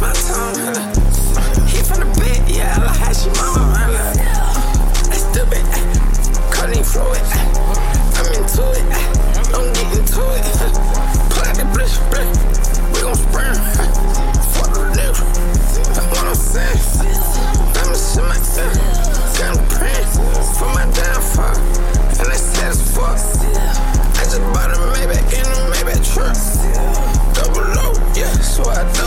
my tongue. Hit from the back, yeah, I like how she mama run. That's stupid. Cutting fluid. I'm into it. I'm getting to it. Pull out the blush, we gon' sprint. Fuck the nigga. That's what I'm saying. I'm a shit myself. Got a print for my downfall. And they sad as fuck. I just bought a Maybach in a Maybach truck. Double low, yeah, so I